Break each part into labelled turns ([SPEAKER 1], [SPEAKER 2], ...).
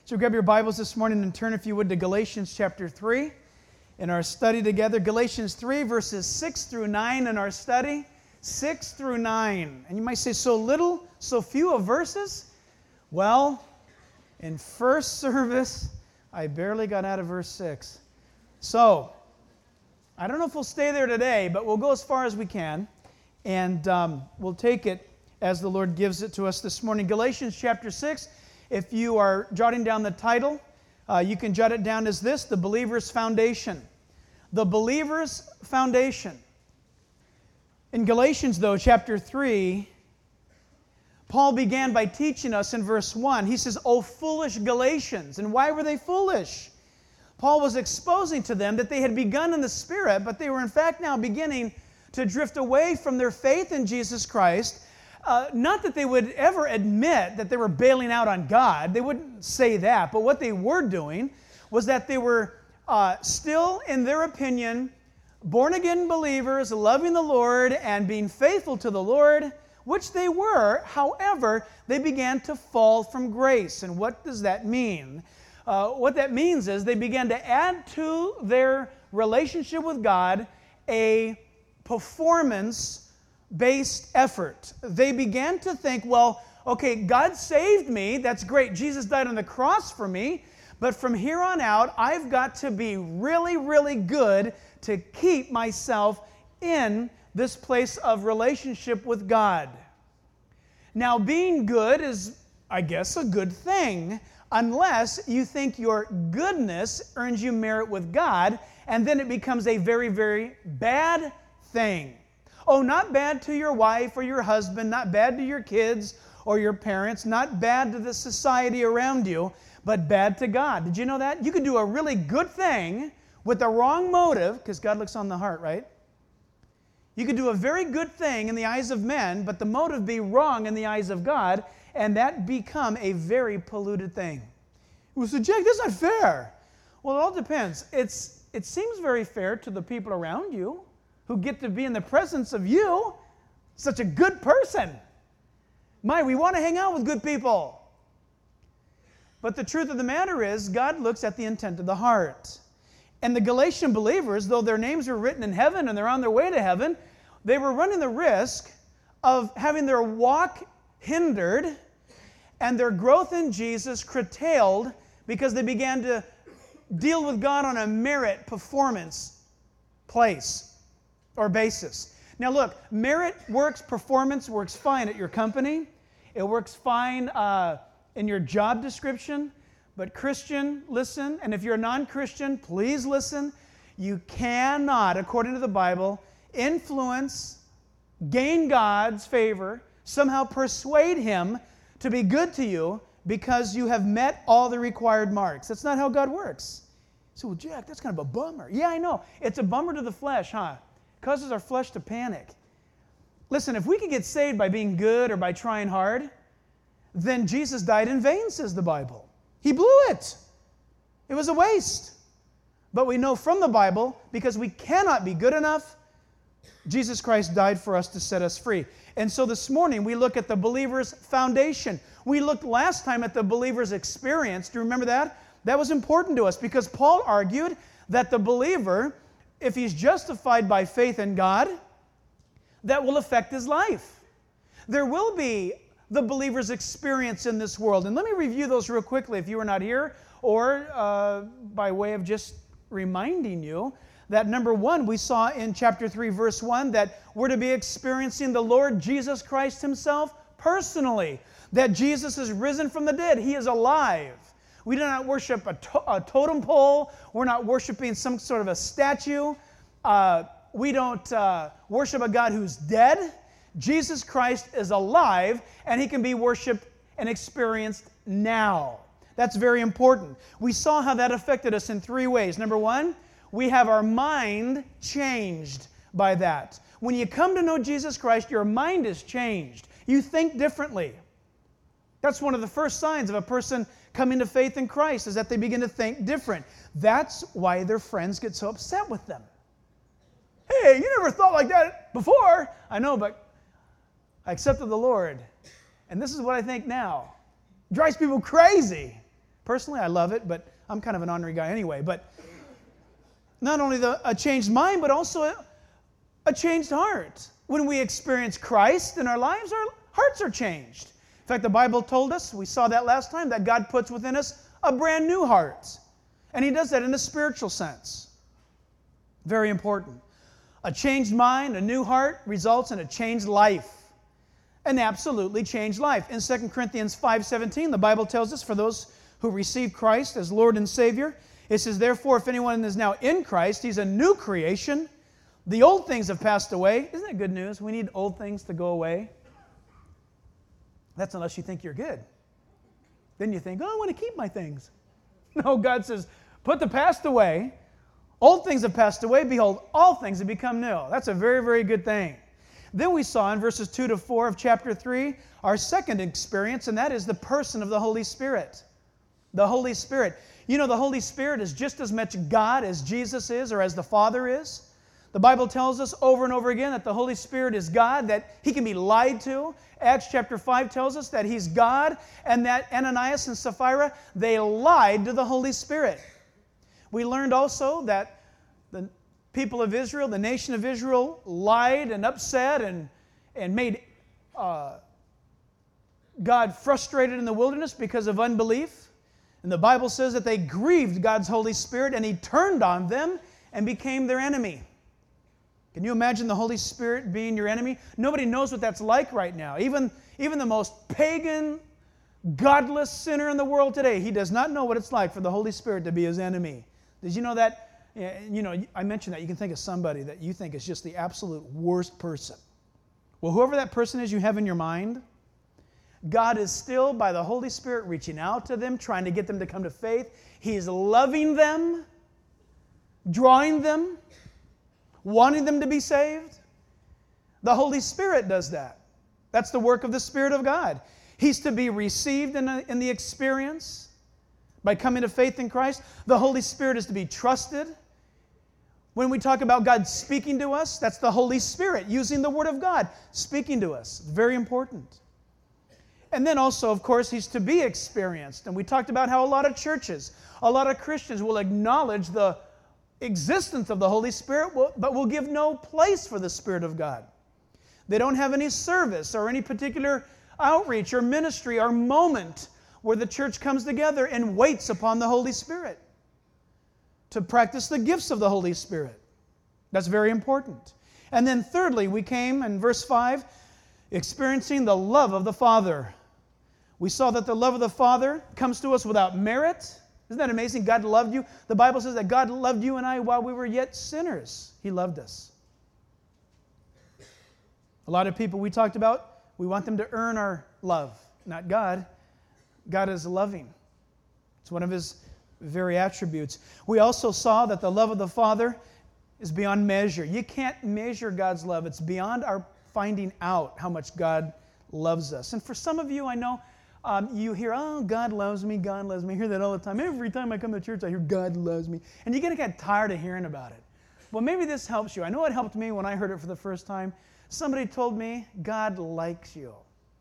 [SPEAKER 1] So grab your Bibles this morning and turn, if you would, to Galatians chapter 3 in our study together. Galatians 3, verses 6 through 9 in our study. 6 through 9. And you might say, so little, so few of verses? Well, in first service, I barely got out of verse 6. So, I don't know if we'll stay there today, but we'll go as far as we can. And we'll take it as the Lord gives it to us this morning. Galatians chapter 6. If you are jotting down the title, you can jot it down as this: The Believer's Foundation. The Believer's Foundation. In Galatians, though, chapter 3, Paul began by teaching us in verse 1. He says, "O foolish Galatians." And why were they foolish? Paul was exposing to them that they had begun in the Spirit, but they were in fact now beginning to drift away from their faith in Jesus Christ. Not that they would ever admit that they were bailing out on God. They wouldn't say that. But what they were doing was that they were still, in their opinion, born-again believers, loving the Lord and being faithful to the Lord, which they were. However, they began to fall from grace. And what does that mean? What that means is they began to add to their relationship with God a performance-based effort. They began to think, well, okay, God saved me. That's great. Jesus died on the cross for me. But from here on out, I've got to be really, really good to keep myself in this place of relationship with God. Now, being good is, I guess, a good thing, unless you think your goodness earns you merit with God, and then it becomes a very, very bad thing. Oh, not bad to your wife or your husband, not bad to your kids or your parents, not bad to the society around you, but bad to God. Did you know that? You could do a really good thing with the wrong motive, because God looks on the heart, right? You could do a very good thing in the eyes of men, but the motive be wrong in the eyes of God, and that become a very polluted thing. Well, so Jack, that's not fair. Well, it all depends. It seems very fair to the people around you who get to be in the presence of you, such a good person. We want to hang out with good people. But the truth of the matter is, God looks at the intent of the heart. And the Galatian believers, though their names were written in heaven and they're on their way to heaven, they were running the risk of having their walk hindered and their growth in Jesus curtailed because they began to deal with God on a merit performance place or basis. Now look, merit works, performance works fine at your company. It works fine in your job description. But Christian, listen, and if you're a non-Christian, please listen. You cannot, according to the Bible, influence, gain God's favor, somehow persuade Him to be good to you because you have met all the required marks. That's not how God works. So, well, Jack, that's kind of a bummer. Yeah, I know. It's a bummer to the flesh, huh? It causes our flesh to panic. Listen, if we could get saved by being good or by trying hard, then Jesus died in vain, says the Bible. He blew it. It was a waste. But we know from the Bible, because we cannot be good enough, Jesus Christ died for us to set us free. And so this morning we look at the believer's foundation. We looked last time at the believer's experience. Do you remember that? That was important to us because Paul argued that the believer, if he's justified by faith in God, that will affect his life. There will be the believer's experience in this world. And let me review those real quickly if you were not here, or by way of just reminding you that number one, we saw in chapter 3, verse 1, that we're to be experiencing the Lord Jesus Christ Himself personally. That Jesus is risen from the dead. He is alive. We do not worship a totem pole. We're not worshiping some sort of a statue. We don't worship a God who's dead. Jesus Christ is alive, and He can be worshiped and experienced now. That's very important. We saw how that affected us in three ways. Number one, we have our mind changed by that. When you come to know Jesus Christ, your mind is changed. You think differently. That's one of the first signs of a person coming to faith in Christ, is that they begin to think different. That's why their friends get so upset with them. Hey, you never thought like that before. I know, but I accepted the Lord, and this is what I think now. It drives people crazy. Personally, I love it, but I'm kind of an ornery guy anyway. But not only a changed mind, but also a changed heart. When we experience Christ in our lives, our hearts are changed. In fact, the Bible told us, we saw that last time, that God puts within us a brand new heart. And He does that in a spiritual sense. Very important. A changed mind, a new heart, results in a changed life. An absolutely changed life. In 2 Corinthians 5:17, the Bible tells us, for those who receive Christ as Lord and Savior, it says, therefore, if anyone is now in Christ, he's a new creation. The old things have passed away. Isn't that good news? We need old things to go away. That's unless you think you're good. Then you think, oh, I want to keep my things. No, God says, put the past away. Old things have passed away. Behold, all things have become new. That's a very, very good thing. Then we saw in verses 2 to 4 of chapter 3 our second experience, and that is the person of the Holy Spirit. The Holy Spirit. You know, the Holy Spirit is just as much God as Jesus is or as the Father is. The Bible tells us over and over again that the Holy Spirit is God, that He can be lied to. Acts chapter 5 tells us that He's God, and that Ananias and Sapphira, they lied to the Holy Spirit. We learned also that the people of Israel, the nation of Israel, lied and upset and made God frustrated in the wilderness because of unbelief. And the Bible says that they grieved God's Holy Spirit, and He turned on them and became their enemy. Can you imagine the Holy Spirit being your enemy? Nobody knows what that's like right now. Even the most pagan, godless sinner in the world today, he does not know what it's like for the Holy Spirit to be his enemy. Did you know that? You know, I mentioned that. You can think of somebody that you think is just the absolute worst person. Well, whoever that person is you have in your mind, God is still, by the Holy Spirit, reaching out to them, trying to get them to come to faith. He is loving them, drawing them, wanting them to be saved. The Holy Spirit does that. That's the work of the Spirit of God. He's to be received in the experience by coming to faith in Christ. The Holy Spirit is to be trusted. When we talk about God speaking to us, that's the Holy Spirit using the Word of God, speaking to us. It's very important. And then also, of course, He's to be experienced. And we talked about how a lot of churches, a lot of Christians will acknowledge the existence of the Holy Spirit, but will give no place for the Spirit of God. They don't have any service or any particular outreach or ministry or moment where the church comes together and waits upon the Holy Spirit to practice the gifts of the Holy Spirit. That's very important. And then thirdly, we came in verse 5, experiencing the love of the Father. We saw that the love of the Father comes to us without merit. Isn't that amazing? God loved you. The Bible says that God loved you and I while we were yet sinners. He loved us. A lot of people we talked about, we want them to earn our love, not God. God is loving. It's one of His very attributes. We also saw that the love of the Father is beyond measure. You can't measure God's love. It's beyond our finding out how much God loves us. And for some of you, I know, you hear, oh, God loves me, God loves me. I hear that all the time. Every time I come to church, I hear God loves me. And you're going to get tired of hearing about it. Well, maybe this helps you. I know it helped me when I heard it for the first time. Somebody told me, God likes you.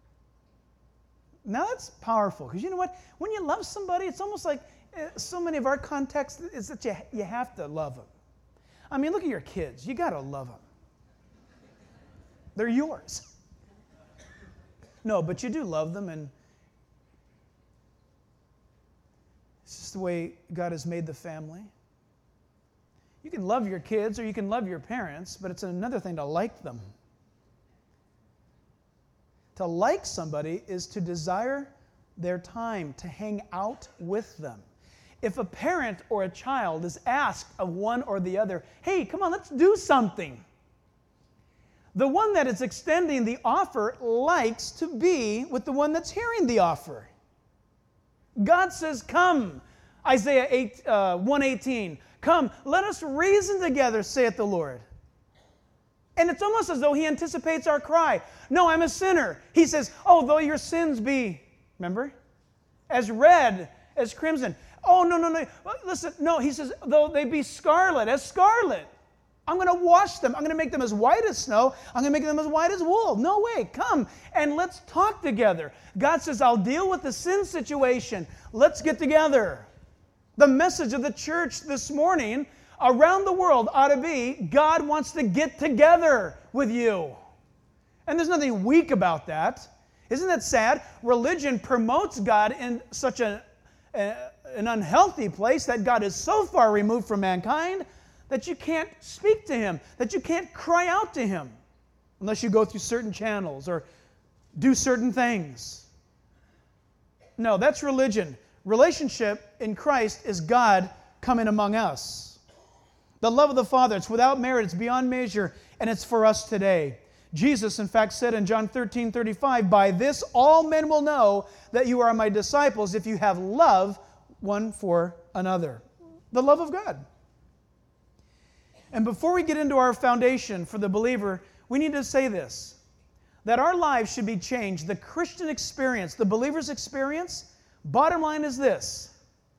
[SPEAKER 1] Now that's powerful, because you know what? When you love somebody, it's almost like so many of our context is that you have to love them. I mean, look at your kids. You got to love them. They're yours. No, but you do love them, and it's just the way God has made the family. You can love your kids or you can love your parents, but it's another thing to like them. To like somebody is to desire their time, to hang out with them. If a parent or a child is asked of one or the other, hey, come on, let's do something, the one that is extending the offer likes to be with the one that's hearing the offer. God says, come, Isaiah 1:18, come, let us reason together, saith the Lord. And it's almost as though He anticipates our cry. No, I'm a sinner. He says, oh, though your sins be, remember, as red as crimson. Oh, no. Listen, no, He says, though they be scarlet, as scarlet. I'm going to wash them. I'm going to make them as white as snow. I'm going to make them as white as wool. No way. Come and let's talk together. God says, I'll deal with the sin situation. Let's get together. The message of the church this morning around the world ought to be, God wants to get together with you. And there's nothing weak about that. Isn't that sad? Religion promotes God in such an unhealthy place that God is so far removed from mankind that you can't speak to Him, that you can't cry out to Him unless you go through certain channels or do certain things. No, that's religion. Relationship in Christ is God coming among us. The love of the Father, it's without merit, it's beyond measure, and it's for us today. Jesus, in fact, said in John 13:35, "By this all men will know that you are my disciples if you have love one for another." The love of God. And before we get into our foundation for the believer, we need to say this, that our lives should be changed. The Christian experience, the believer's experience, bottom line is this.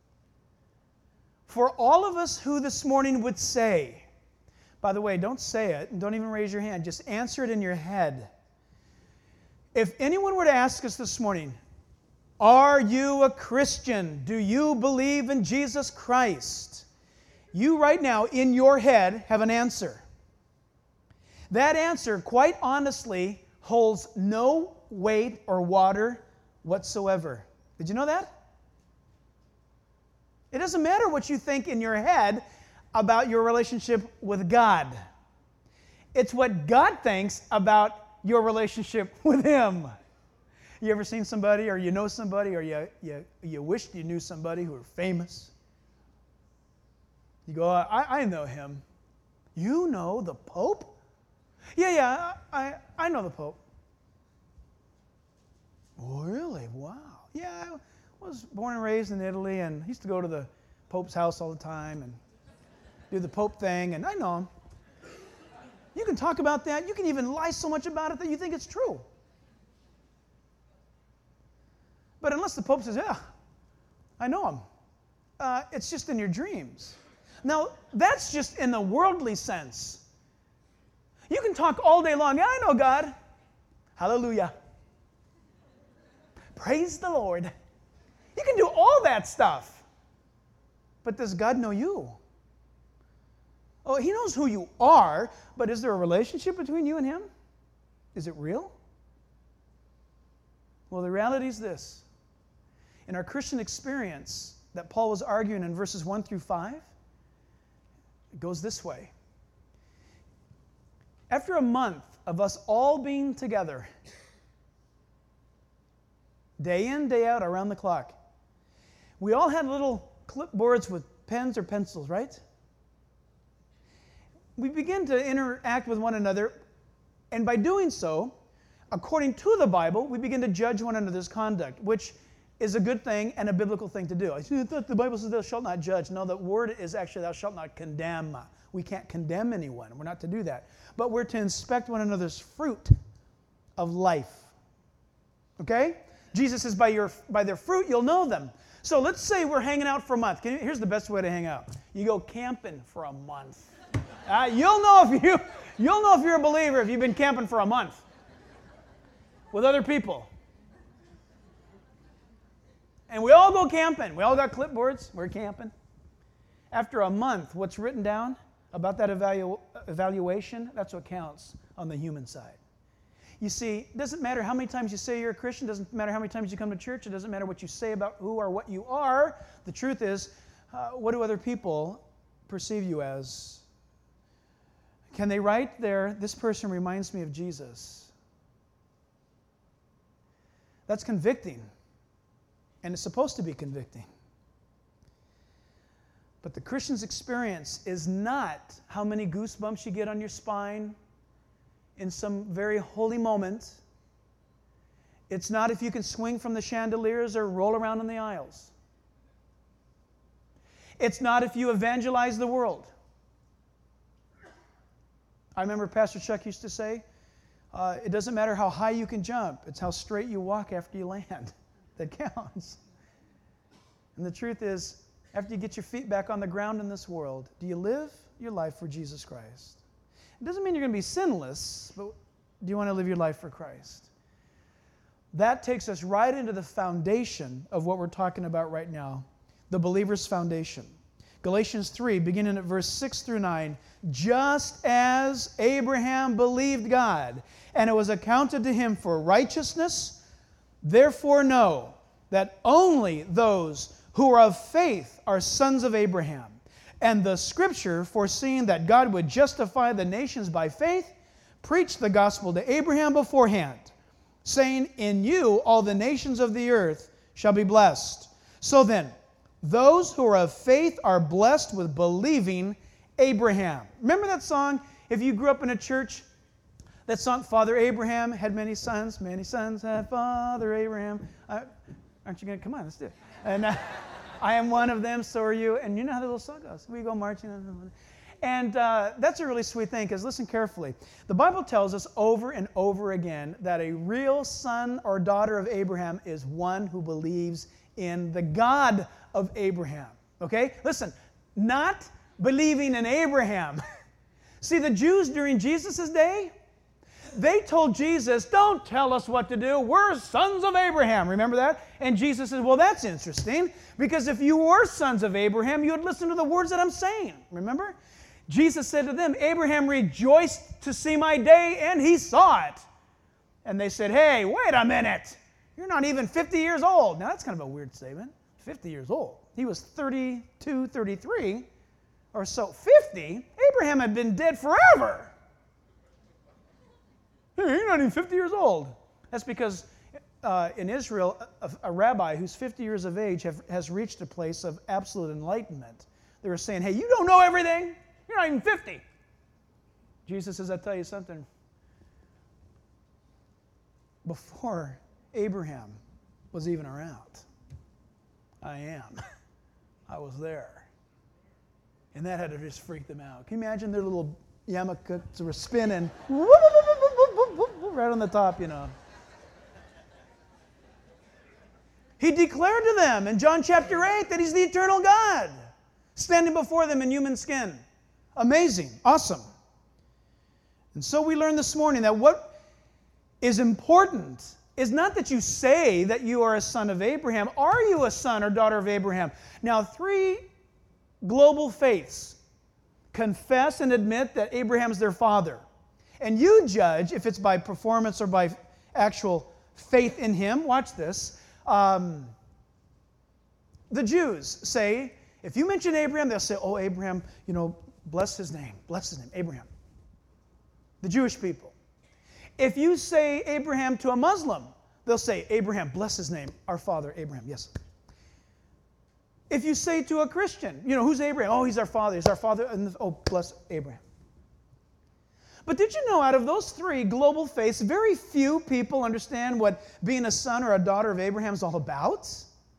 [SPEAKER 1] For all of us who this morning would say, by the way, don't say it and don't even raise your hand, just answer it in your head. If anyone were to ask us this morning, are you a Christian? Do you believe in Jesus Christ? You right now, in your head, have an answer. That answer, quite honestly, holds no weight or water whatsoever. Did you know that? It doesn't matter what you think in your head about your relationship with God. It's what God thinks about your relationship with Him. You ever seen somebody, or you know somebody, or you wished you knew somebody who were famous? You go, I know him. You know the Pope? Yeah, I know the Pope. Oh, really? Wow. Yeah, I was born and raised in Italy, and I used to go to the Pope's house all the time and do the Pope thing, and I know him. You can talk about that. You can even lie so much about it that you think it's true. But unless the Pope says, yeah, I know him, it's just in your dreams. Now, that's just in the worldly sense. You can talk all day long. Yeah, I know God. Hallelujah. Praise the Lord. You can do all that stuff. But does God know you? Oh, He knows who you are, but is there a relationship between you and Him? Is it real? Well, the reality is this. In our Christian experience that Paul was arguing in verses 1 through 5, it goes this way. After a month of us all being together, day in, day out, around the clock, we all had little clipboards with pens or pencils, right? We begin to interact with one another, and by doing so, according to the Bible, we begin to judge one another's conduct, which is a good thing and a biblical thing to do. I thought the Bible says thou shalt not judge. No, the word is actually thou shalt not condemn. We can't condemn anyone. We're not to do that. But we're to inspect one another's fruit of life. Okay? Jesus says by their fruit you'll know them. So let's say we're hanging out for a month. Here's the best way to hang out. You go camping for a month. You'll know if you're a believer if you've been camping for a month with other people. And we all go camping. We all got clipboards. We're camping. After a month, what's written down about that evaluation, that's what counts on the human side. You see, it doesn't matter how many times you say you're a Christian. It doesn't matter how many times you come to church. It doesn't matter what you say about who or what you are. The truth is, what do other people perceive you as? Can they write there, this person reminds me of Jesus? That's convicting. And it's supposed to be convicting. But the Christian's experience is not how many goosebumps you get on your spine in some very holy moment. It's not if you can swing from the chandeliers or roll around in the aisles. It's not if you evangelize the world. I remember Pastor Chuck used to say, it doesn't matter how high you can jump, it's how straight you walk after you land that counts. And the truth is, after you get your feet back on the ground in this world, do you live your life for Jesus Christ? It doesn't mean you're going to be sinless, but do you want to live your life for Christ? That takes us right into the foundation of what we're talking about right now, the believer's foundation. Galatians 3, beginning at verse 6 through 9, just as Abraham believed God, and it was accounted to him for righteousness, therefore know that only those who are of faith are sons of Abraham. And the Scripture, foreseeing that God would justify the nations by faith, preached the gospel to Abraham beforehand, saying, in you all the nations of the earth shall be blessed. So then, those who are of faith are blessed with believing Abraham. Remember that song? If you grew up in a church, that song, Father Abraham had many sons had Father Abraham. Aren't you going to? Come on, let's do it. And I am one of them, so are you. And you know how the little song goes. We go marching on. And that's a really sweet thing, because listen carefully. The Bible tells us over and over again that a real son or daughter of Abraham is one who believes in the God of Abraham. Okay? Listen, not believing in Abraham. See, the Jews during Jesus' day, they told Jesus, don't tell us what to do. We're sons of Abraham. Remember that? And Jesus says, well, that's interesting, because if you were sons of Abraham, you would listen to the words that I'm saying. Remember? Jesus said to them, Abraham rejoiced to see my day, and he saw it. And they said, hey, wait a minute. You're not even 50 years old. Now, that's kind of a weird statement. 50 years old. He was 32, 33, or so. 50? Abraham had been dead forever. Hey, you're not even 50 years old. That's because in Israel, a rabbi who's 50 years of age has reached a place of absolute enlightenment. They were saying, hey, you don't know everything. You're not even 50. Jesus says, I'll tell you something. Before Abraham was even around, I am. I was there. And that had to just freak them out. Can you imagine their little yarmulkes were spinning right on the top, you know. He declared to them in John chapter 8 that he's the eternal God, standing before them in human skin. Amazing. Awesome. And so we learned this morning that what is important is not that you say that you are a son of Abraham. Are you a son or daughter of Abraham? Now, 3 global faiths confess and admit that Abraham's their father. And you judge if it's by performance or by actual faith in him. Watch this. The Jews say, if you mention Abraham, they'll say, oh, Abraham, bless his name, Abraham. The Jewish people. If you say Abraham to a Muslim, they'll say, Abraham, bless his name, our father, Abraham, yes. If you say to a Christian, who's Abraham? Oh, he's our father, and oh, bless Abraham. But did you know out of those 3 global faiths, very few people understand what being a son or a daughter of Abraham is all about?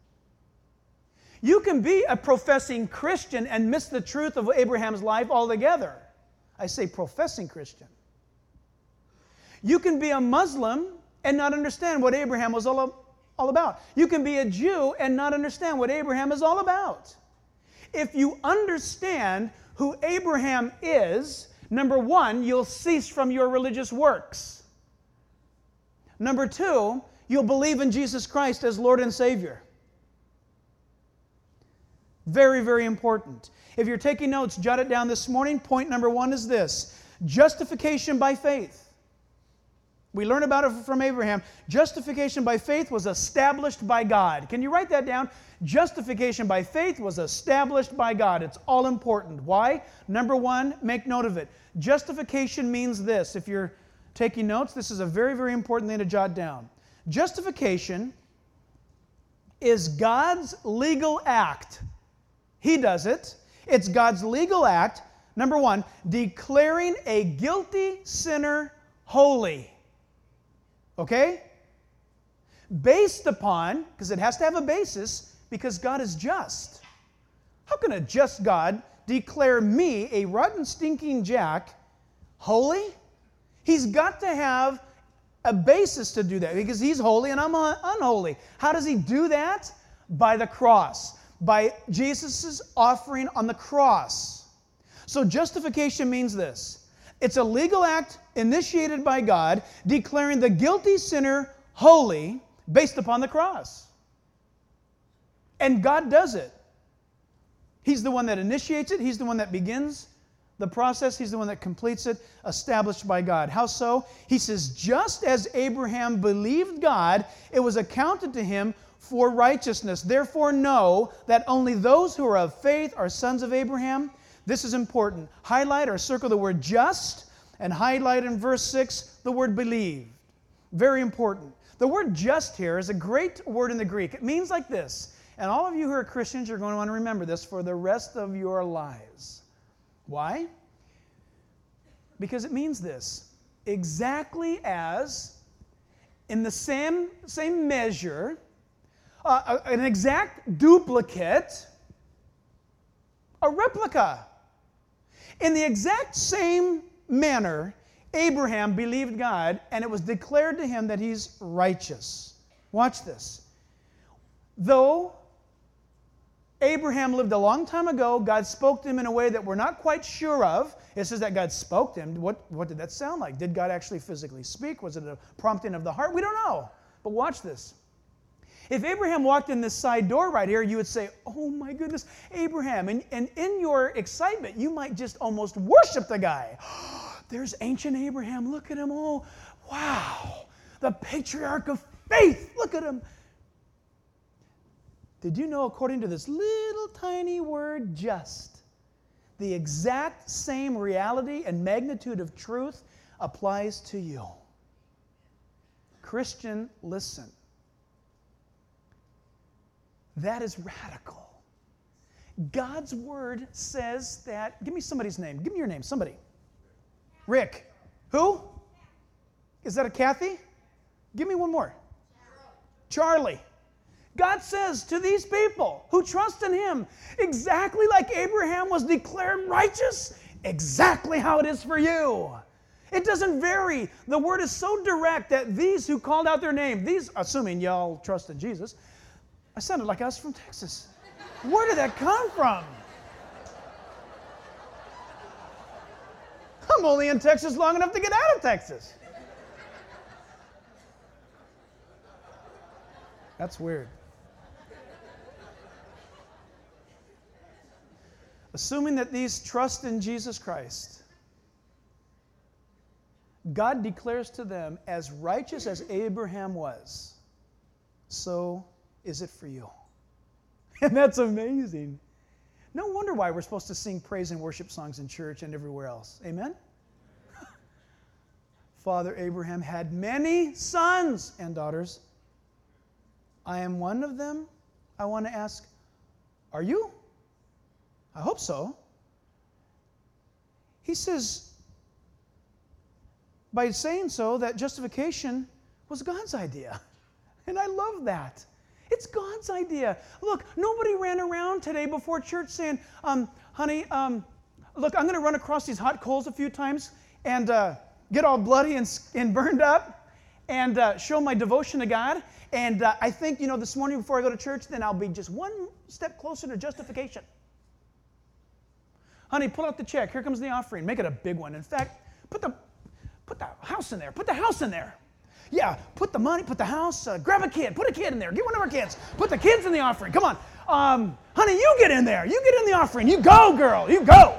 [SPEAKER 1] You can be a professing Christian and miss the truth of Abraham's life altogether. I say professing Christian. You can be a Muslim and not understand what Abraham was all about. You can be a Jew and not understand what Abraham is all about. If you understand who Abraham is, number 1, you'll cease from your religious works. Number 2, you'll believe in Jesus Christ as Lord and Savior. Very, very important. If you're taking notes, jot it down this morning. Point number 1 is this: justification by faith. We learn about it from Abraham. Justification by faith was established by God. Can you write that down? Justification by faith was established by God. It's all important. Why? Number 1, make note of it. Justification means this. If you're taking notes, this is a very, very important thing to jot down. Justification is God's legal act. He does it. It's God's legal act, number 1, declaring a guilty sinner holy. Okay? Based upon, because it has to have a basis, because God is just. How can a just God declare me, a rotten, stinking jack, holy? He's got to have a basis to do that, because he's holy and I'm unholy. How does he do that? By the cross. By Jesus' offering on the cross. So justification means this. It's a legal act initiated by God, declaring the guilty sinner holy based upon the cross. And God does it. He's the one that initiates it. He's the one that begins the process. He's the one that completes it, established by God. How so? He says, just as Abraham believed God, it was accounted to him for righteousness. Therefore know that only those who are of faith are sons of Abraham. This is important. Highlight or circle the word just, and highlight in verse 6 the word believed. Very important. The word just here is a great word in the Greek. It means like this. And all of you who are Christians, you're going to want to remember this for the rest of your lives. Why? Because it means this. Exactly as, in the same measure, an exact duplicate, a replica. In the exact same manner, Abraham believed God, and it was declared to him that he's righteous. Watch this. Though Abraham lived a long time ago, God spoke to him in a way that we're not quite sure of. It says that God spoke to him. What did that sound like? Did God actually physically speak? Was it a prompting of the heart? We don't know. But watch this. If Abraham walked in this side door right here, you would say, oh my goodness, Abraham. And in your excitement, you might just almost worship the guy. There's ancient Abraham. Look at him. Oh, wow. The patriarch of faith. Look at him. Did you know, according to this little tiny word, just, the exact same reality and magnitude of truth applies to you? Christian, listen. That is radical. God's word says that, give me somebody's name. Give me your name, somebody. Rick. Who? Is that a Kathy? Give me one more. Charlie. God says to these people who trust in Him, exactly like Abraham was declared righteous, exactly how it is for you. It doesn't vary. The word is so direct that these who called out their name, these, assuming y'all trust in Jesus, I sounded like I was from Texas. Where did that come from? I'm only in Texas long enough to get out of Texas. That's weird. Assuming that these trust in Jesus Christ, God declares to them, as righteous as Abraham was, so is it for you. And that's amazing. No wonder why we're supposed to sing praise and worship songs in church and everywhere else. Amen? Father Abraham had many sons and daughters. I am one of them. I want to ask, are you? I hope so. He says, by saying so, that justification was God's idea. And I love that. It's God's idea. Look, nobody ran around today before church saying, honey, look, I'm going to run across these hot coals a few times and get all bloody and burned up and show my devotion to God. And I think, this morning before I go to church, then I'll be just one step closer to justification. Honey, pull out the check. Here comes the offering. Make it a big one. In fact, put the house in there. Put the house in there. Yeah, put the money, put the house, grab a kid, put a kid in there. Get one of our kids. Put the kids in the offering. Come on. Honey, you get in there. You get in the offering. You go, girl. You go.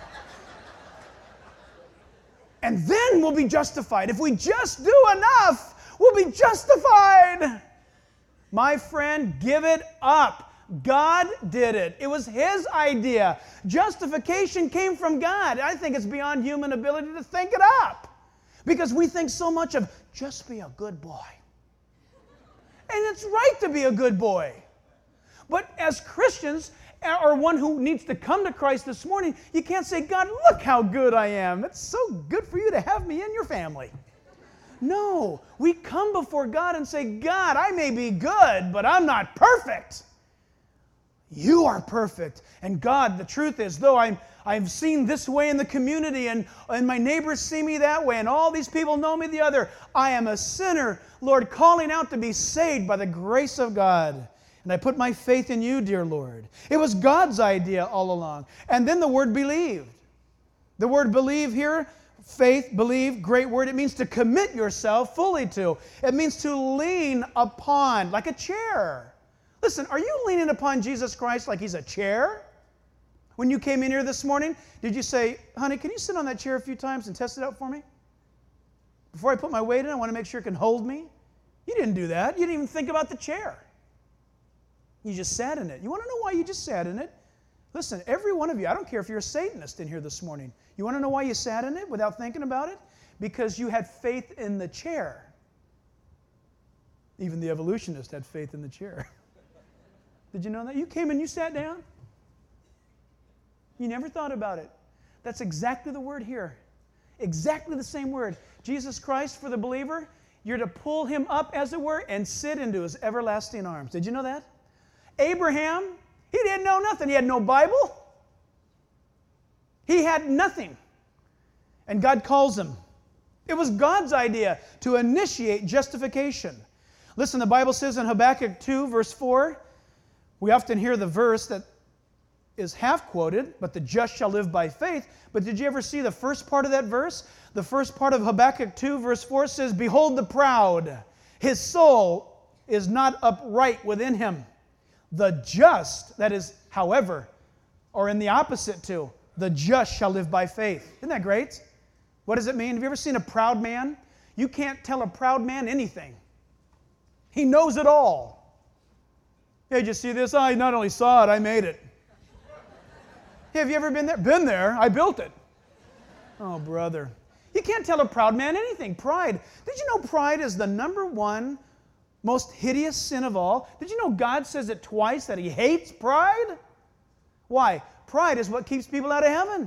[SPEAKER 1] And then we'll be justified. If we just do enough, we'll be justified. My friend, give it up. God did it. It was His idea. Justification came from God. I think it's beyond human ability to think it up. Because we think so much of just be a good boy. And it's right to be a good boy. But as Christians, or one who needs to come to Christ this morning, you can't say, God, look how good I am. It's so good for you to have me in your family. No, we come before God and say, God, I may be good, but I'm not perfect. You are perfect. And God, the truth is, though I've seen this way in the community and my neighbors see me that way and all these people know me the other, I am a sinner, Lord, calling out to be saved by the grace of God. And I put my faith in you, dear Lord. It was God's idea all along. And then the word believed. The word believe here, faith, believe, great word. It means to commit yourself fully to. It means to lean upon, like a chair. Listen, are you leaning upon Jesus Christ like He's a chair? When you came in here this morning, did you say, honey, can you sit on that chair a few times and test it out for me? Before I put my weight in, I want to make sure it can hold me. You didn't do that. You didn't even think about the chair. You just sat in it. You want to know why you just sat in it? Listen, every one of you, I don't care if you're a Satanist in here this morning. You want to know why you sat in it without thinking about it? Because you had faith in the chair. Even the evolutionist had faith in the chair. Did you know that? You came and you sat down. You never thought about it. That's exactly the word here. Exactly the same word. Jesus Christ, for the believer, you're to pull him up, as it were, and sit into his everlasting arms. Did you know that? Abraham, he didn't know nothing. He had no Bible. He had nothing. And God calls him. It was God's idea to initiate justification. Listen, the Bible says in Habakkuk 2, verse 4, we often hear the verse that is half quoted, but the just shall live by faith. But did you ever see the first part of that verse? The first part of Habakkuk 2, verse 4 says, behold the proud, his soul is not upright within him. The just, that is, however, or in the opposite to, the just shall live by faith. Isn't that great? What does it mean? Have you ever seen a proud man? You can't tell a proud man anything. He knows it all. Hey, did you see this? I not only saw it, I made it. Hey, have you ever been there? Been there. I built it. Oh, brother. You can't tell a proud man anything. Pride. Did you know pride is the number one most hideous sin of all? Did you know God says it twice that He hates pride? Why? Pride is what keeps people out of heaven.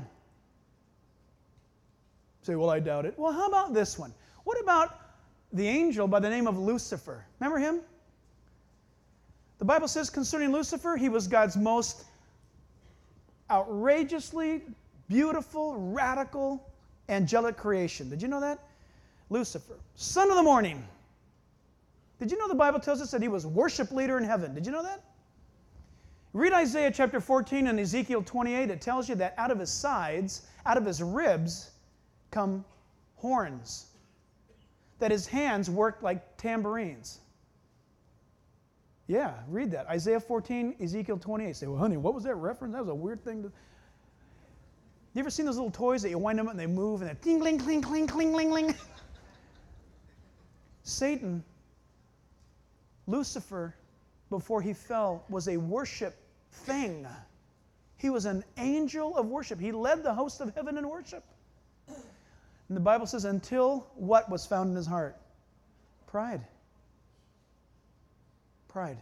[SPEAKER 1] Say, well, I doubt it. Well, how about this one? What about the angel by the name of Lucifer? Remember him? The Bible says concerning Lucifer, he was God's most outrageously beautiful, radical, angelic creation. Did you know that? Lucifer, son of the morning. Did you know the Bible tells us that he was worship leader in heaven? Did you know that? Read Isaiah chapter 14 and Ezekiel 28. It tells you that out of his sides, out of his ribs, come horns. That his hands worked like tambourines. Yeah, read that. Isaiah 14, Ezekiel 28. Say, well, honey, what was that reference? That was a weird thing. You ever seen those little toys that you wind them up and they move and they're ting, cling, cling, cling, cling, cling, cling? Satan, Lucifer, before he fell, was a worship thing. He was an angel of worship. He led the host of heaven in worship. And the Bible says, until what was found in his heart? Pride. Pride.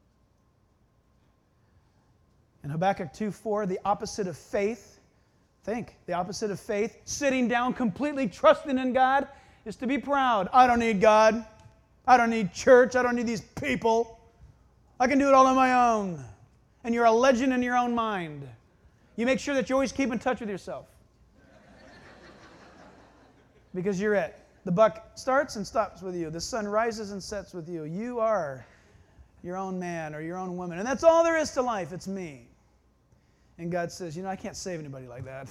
[SPEAKER 1] In Habakkuk 2:4, the opposite of faith, think, the opposite of faith, sitting down completely trusting in God, is to be proud. I don't need God. I don't need church. I don't need these people. I can do it all on my own. And you're a legend in your own mind. You make sure that you always keep in touch with yourself. Because you're it. The buck starts and stops with you. The sun rises and sets with you. You are your own man or your own woman. And that's all there is to life. It's me. And God says, I can't save anybody like that.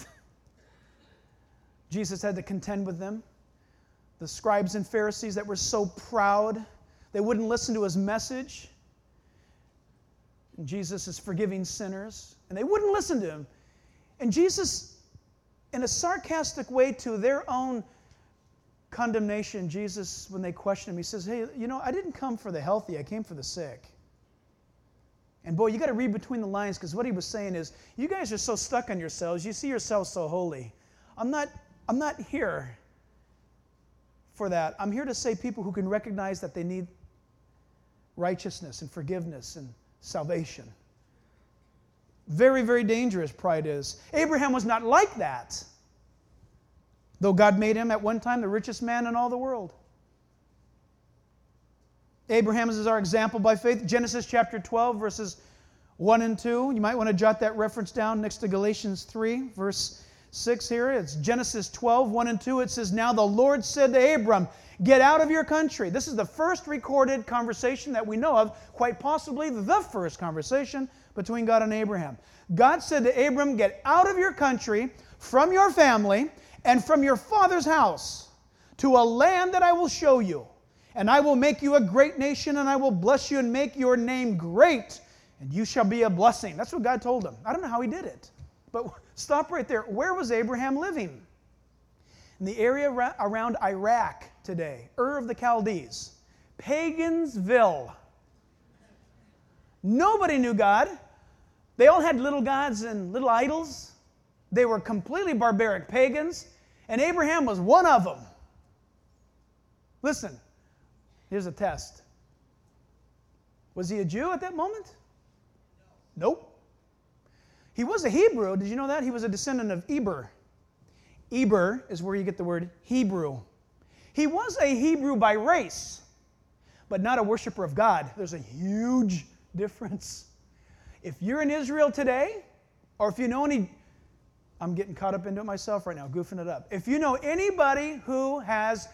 [SPEAKER 1] Jesus had to contend with them. The scribes and Pharisees that were so proud, they wouldn't listen to his message. And Jesus is forgiving sinners, and they wouldn't listen to him. And Jesus, in a sarcastic way to their own condemnation, Jesus, when they question him, he says, hey, I didn't come for the healthy, I came for the sick. And boy, you got to read between the lines, because what he was saying is, you guys are so stuck on yourselves, you see yourselves so holy. I'm not here for that. I'm here to say people who can recognize that they need righteousness and forgiveness and salvation. Very, very dangerous pride is. Abraham was not like that, though God made him at one time the richest man in all the world. Abraham is our example by faith. Genesis chapter 12, verses 1 and 2. You might want to jot that reference down next to Galatians 3, verse 6 here. It's Genesis 12, 1 and 2. It says, now the Lord said to Abram, get out of your country. This is the first recorded conversation that we know of, quite possibly the first conversation between God and Abraham. God said to Abram, get out of your country, from your family and from your father's house to a land that I will show you. And I will make you a great nation, and I will bless you and make your name great, and you shall be a blessing. That's what God told him. I don't know how he did it. But stop right there. Where was Abraham living? In the area around Iraq today, Ur of the Chaldees, Pagansville. Nobody knew God. They all had little gods and little idols. They were completely barbaric pagans, and Abraham was one of them. Listen, here's a test. Was he a Jew at that moment? Nope. He was a Hebrew. Did you know that? He was a descendant of Eber. Eber is where you get the word Hebrew. He was a Hebrew by race, but not a worshiper of God. There's a huge difference. If you're in Israel today, or if you know any, I'm getting caught up into it myself right now, goofing it up. If you know anybody who has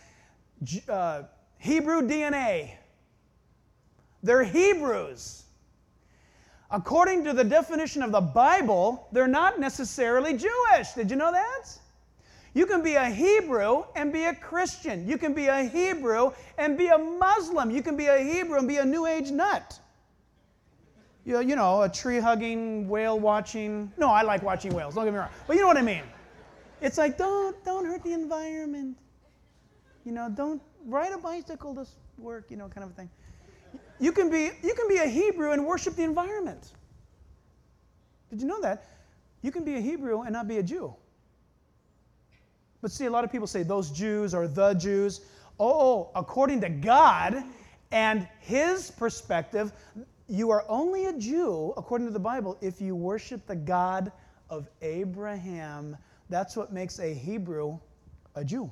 [SPEAKER 1] Hebrew DNA, they're Hebrews. According to the definition of the Bible, they're not necessarily Jewish. Did you know that? You can be a Hebrew and be a Christian. You can be a Hebrew and be a Muslim. You can be a Hebrew and be a New Age nut. You know, a tree-hugging, whale-watching. No, I like watching whales, don't get me wrong. But you know what I mean. It's like, don't hurt the environment. You know, don't ride a bicycle to work, you know, kind of a thing. You can be a Hebrew and worship the environment. Did you know that? You can be a Hebrew and not be a Jew. But see, a lot of people say those Jews are the Jews. Oh, according to God and His perspective, you are only a Jew, according to the Bible, if you worship the God of Abraham. That's what makes a Hebrew a Jew.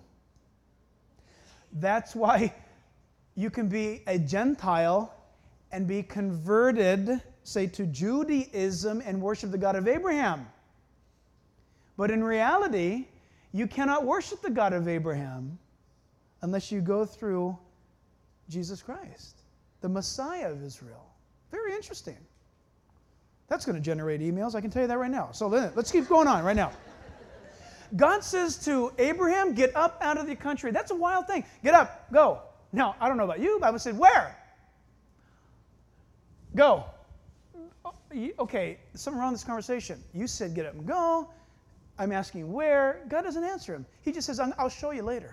[SPEAKER 1] That's why you can be a Gentile and be converted, say, to Judaism and worship the God of Abraham. But in reality, you cannot worship the God of Abraham unless you go through Jesus Christ, the Messiah of Israel. Very interesting. That's going to generate emails, I can tell you that right now. So let's keep going on right now. God says to Abraham, get up out of the country. That's a wild thing. Get up, go. Now, I don't know about you, but I would say, where? Go. Okay, something wrong with this conversation. You said get up and go. I'm asking where. God doesn't answer him. He just says, I'll show you later.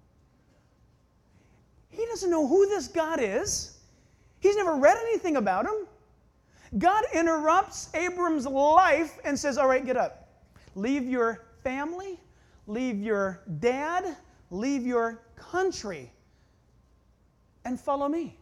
[SPEAKER 1] He doesn't know who this God is. He's never read anything about him. God interrupts Abram's life and says, all right, get up. Leave your family, leave your dad, leave your country, and follow me.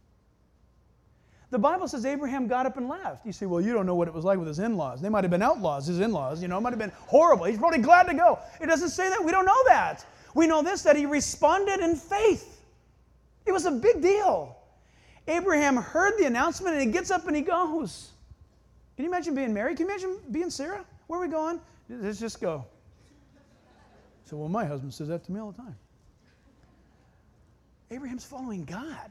[SPEAKER 1] The Bible says Abraham got up and left. You say, well, you don't know what it was like with his in-laws. They might have been outlaws, his in-laws. You know, it might have been horrible. He's probably glad to go. It doesn't say that. We don't know that. We know this, that he responded in faith. It was a big deal. Abraham heard the announcement, and he gets up and he goes. Can you imagine being married? Can you imagine being Sarah? Where are we going? Let's just go. So, well, my husband says that to me all the time. Abraham's following God.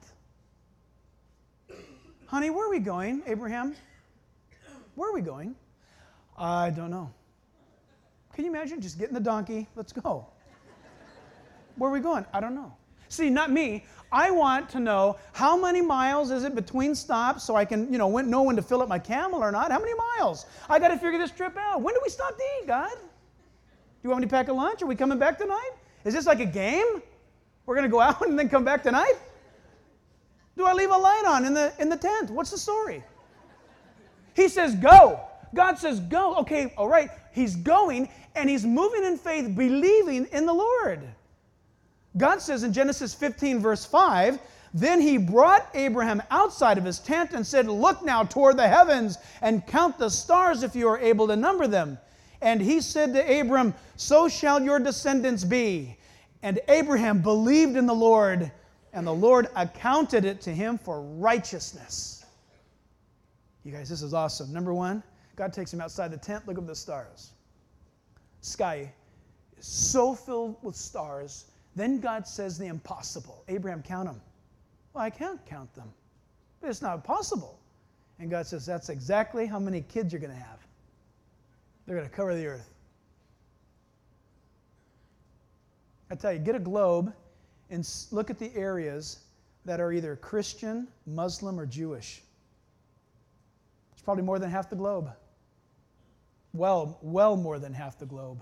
[SPEAKER 1] Honey, where are we going, Abraham? Where are we going? I don't know. Can you imagine? Just getting the donkey. Let's go. Where are we going? I don't know. See, not me. I want to know how many miles is it between stops so I can, know when to fill up my camel or not. How many miles? I got to figure this trip out. When do we stop to eat, God? Do you want me to pack a lunch? Are we coming back tonight? Is this like a game? We're going to go out and then come back tonight? Do I leave a light on in the tent? What's the story? He says, go. God says, go. Okay, all right. He's going, and he's moving in faith, believing in the Lord. God says in Genesis 15, verse 5, then he brought Abraham outside of his tent and said, look now toward the heavens and count the stars if you are able to number them. And he said to Abram, so shall your descendants be. And Abraham believed in the Lord, and the Lord accounted it to him for righteousness. You guys, this is awesome. Number one, God takes him outside the tent. Look up the stars. Sky is so filled with stars. Then God says the impossible. Abraham, count them. Well, I can't count them. But it's not possible. And God says, that's exactly how many kids you're going to have. They're going to cover the earth. I tell you, get a globe and look at the areas that are either Christian, Muslim, or Jewish. It's probably more than half the globe. Well more than half the globe.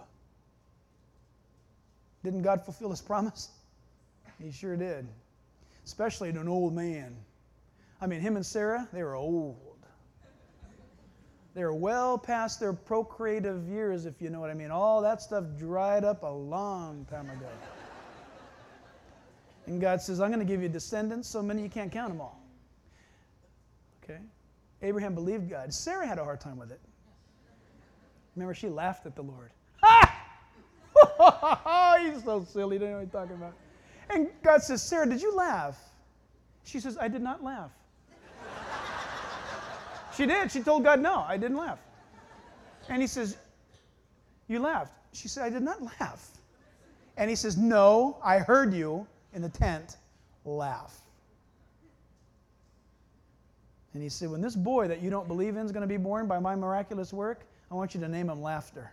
[SPEAKER 1] Didn't God fulfill His promise? He sure did. Especially to an old man. I mean, him and Sarah, they were old. They were well past their procreative years, if you know what I mean. All that stuff dried up a long time ago. And God says, I'm going to give you descendants, so many you can't count them all. Okay? Abraham believed God. Sarah had a hard time with it. Remember, she laughed at the Lord. Ha! He's so silly. Don't know what he's talking about. And God says, Sarah, did you laugh? She says, I did not laugh. She did. She told God, no, I didn't laugh. And He says, you laughed. She said, I did not laugh. And He says, no, I heard you in the tent laugh. And He said, when this boy that you don't believe in is going to be born by my miraculous work, I want you to name him Laughter.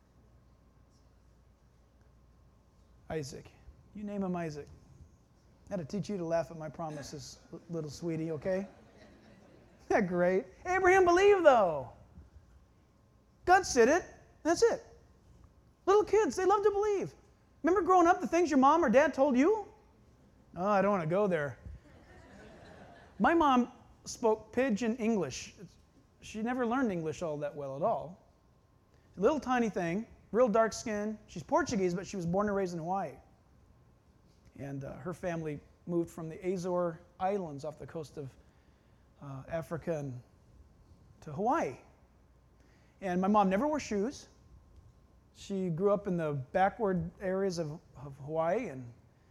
[SPEAKER 1] Isaac. You name him Isaac. I had to teach you to laugh at my promises, little sweetie, okay? Isn't that great? Abraham believed, though. God said it. That's it. Little kids, they love to believe. Remember growing up, the things your mom or dad told you? Oh, I don't want to go there. My mom spoke pidgin English. She never learned English all that well at all. A little tiny thing, real dark skin. She's Portuguese, but she was born and raised in Hawaii. And her family moved from the Azore Islands off the coast of Africa and to Hawaii. And my mom never wore shoes. She grew up in the backward areas of Hawaii, and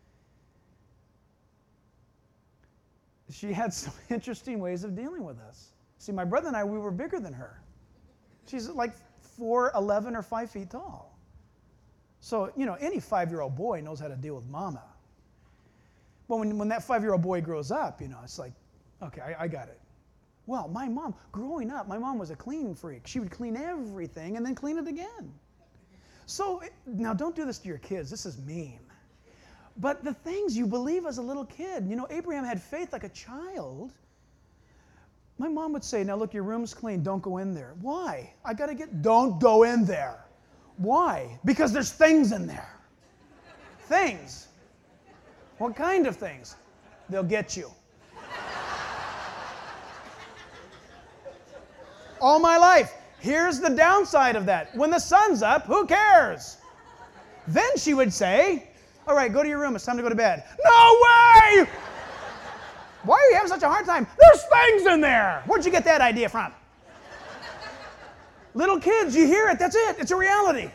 [SPEAKER 1] she had some interesting ways of dealing with us. See, my brother and I, we were bigger than her. She's like 4'11" or 5 feet tall. So, you know, any 5-year-old boy knows how to deal with mama. But when that 5-year-old boy grows up, you know, it's like, okay, I got it. Well, my mom, growing up, my mom was a clean freak. She would clean everything and then clean it again. So, now don't do this to your kids. This is mean. But the things you believe as a little kid, you know, Abraham had faith like a child. My mom would say, now look, your room's clean. Don't go in there. Why? Don't go in there. Why? Because there's things in there. Things. What kind of things? They'll get you. All my life. Here's the downside of that. When the sun's up, who cares? Then she would say, all right, go to your room. It's time to go to bed. No way! Why are you having such a hard time? There's things in there. Where'd you get that idea from? Little kids, you hear it. That's it. It's a reality.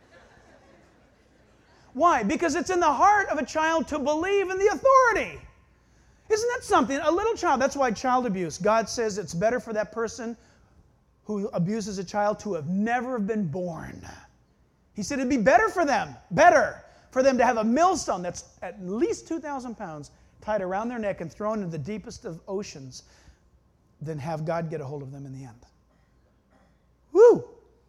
[SPEAKER 1] Why? Because it's in the heart of a child to believe in the authority. Isn't that something? A little child, that's why child abuse. God says it's better for that person who abuses a child to have never been born. He said it'd be better for them to have a millstone that's at least 2,000 pounds tied around their neck and thrown into the deepest of oceans than have God get a hold of them in the end. Woo!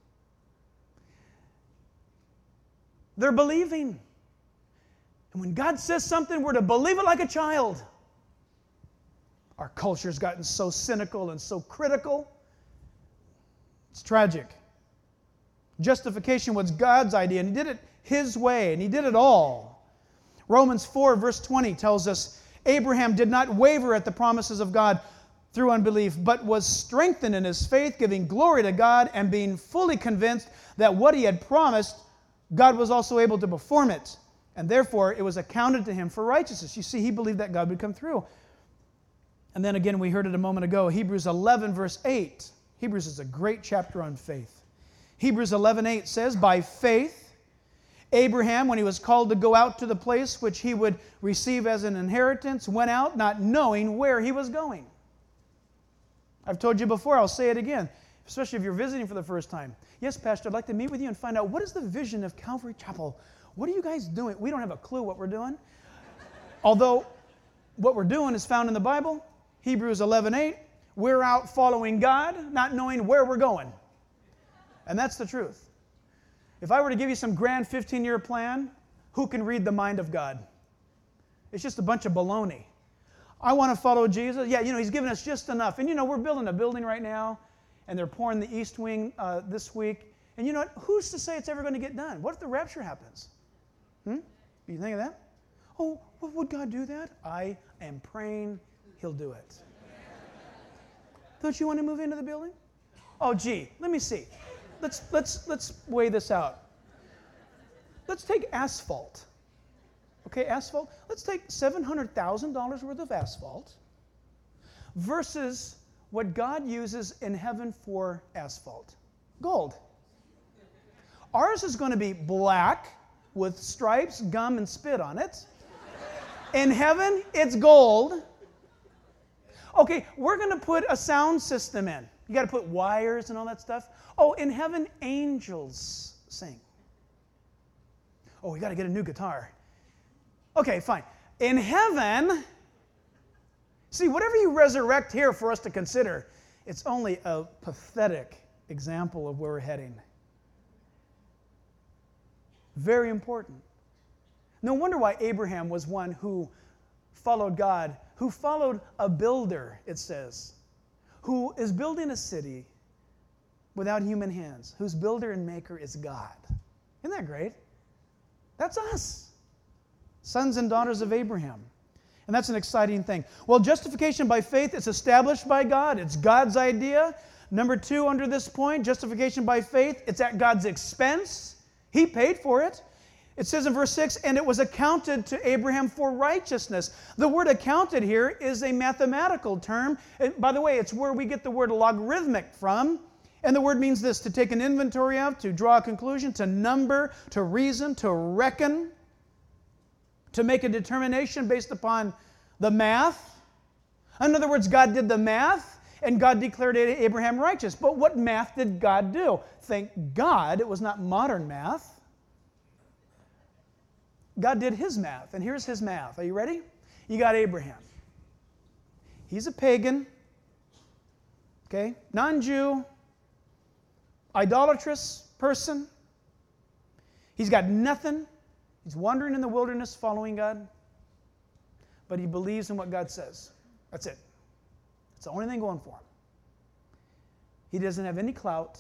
[SPEAKER 1] They're believing. And when God says something, we're to believe it like a child. Our culture's gotten so cynical and so critical. It's tragic. Justification was God's idea, and He did it His way, and He did it all. Romans 4, verse 20 tells us, Abraham did not waver at the promises of God through unbelief, but was strengthened in his faith, giving glory to God, and being fully convinced that what he had promised, God was also able to perform it. And therefore, it was accounted to him for righteousness. You see, he believed that God would come through. And then again, we heard it a moment ago, Hebrews 11, verse 8. Hebrews is a great chapter on faith. Hebrews 11:8 says, by faith, Abraham, when he was called to go out to the place which he would receive as an inheritance, went out not knowing where he was going. I've told you before, I'll say it again, especially if you're visiting for the first time. Yes, Pastor, I'd like to meet with you and find out what is the vision of Calvary Chapel. What are you guys doing? We don't have a clue what we're doing. Although what we're doing is found in the Bible, Hebrews 11:8. We're out following God, not knowing where we're going. And that's the truth. If I were to give you some grand 15-year plan, who can read the mind of God. It's just a bunch of baloney. I want to follow Jesus. Yeah, He's given us just enough. And we're building a building right now, and they're pouring the east wing this week. And you know what? Who's to say it's ever going to get done? What if the rapture happens? You think of that? Oh, would God do that? I am praying He'll do it. Don't you want to move into the building? Oh, gee, let me see. Let's weigh this out. Let's take asphalt. Okay, asphalt. Let's take $700,000 worth of asphalt versus what God uses in heaven for asphalt. Gold. Ours is going to be black with stripes, gum, and spit on it. In heaven, it's gold. Okay, we're going to put a sound system in. You got to put wires and all that stuff. Oh, in heaven, angels sing. Oh, we got to get a new guitar. Okay, fine. In heaven, see, whatever you resurrect here for us to consider, it's only a pathetic example of where we're heading. Very important. No wonder why Abraham was one who followed God, who followed a builder, it says, who is building a city without human hands, whose builder and maker is God. Isn't that great? That's us, sons and daughters of Abraham. And that's an exciting thing. Well, justification by faith is established by God. It's God's idea. Number 2, under this point, justification by faith, it's at God's expense. He paid for it. It says in verse 6, and it was accounted to Abraham for righteousness. The word accounted here is a mathematical term. By the way, it's where we get the word logarithmic from. And the word means this: to take an inventory of, to draw a conclusion, to number, to reason, to reckon, to make a determination based upon the math. In other words, God did the math, and God declared Abraham righteous. But what math did God do? Thank God it was not modern math. God did His math, and here's His math. Are you ready? You got Abraham. He's a pagan, okay, non-Jew, idolatrous person. He's got nothing. He's wandering in the wilderness following God, but he believes in what God says. That's it. It's the only thing going for him. He doesn't have any clout.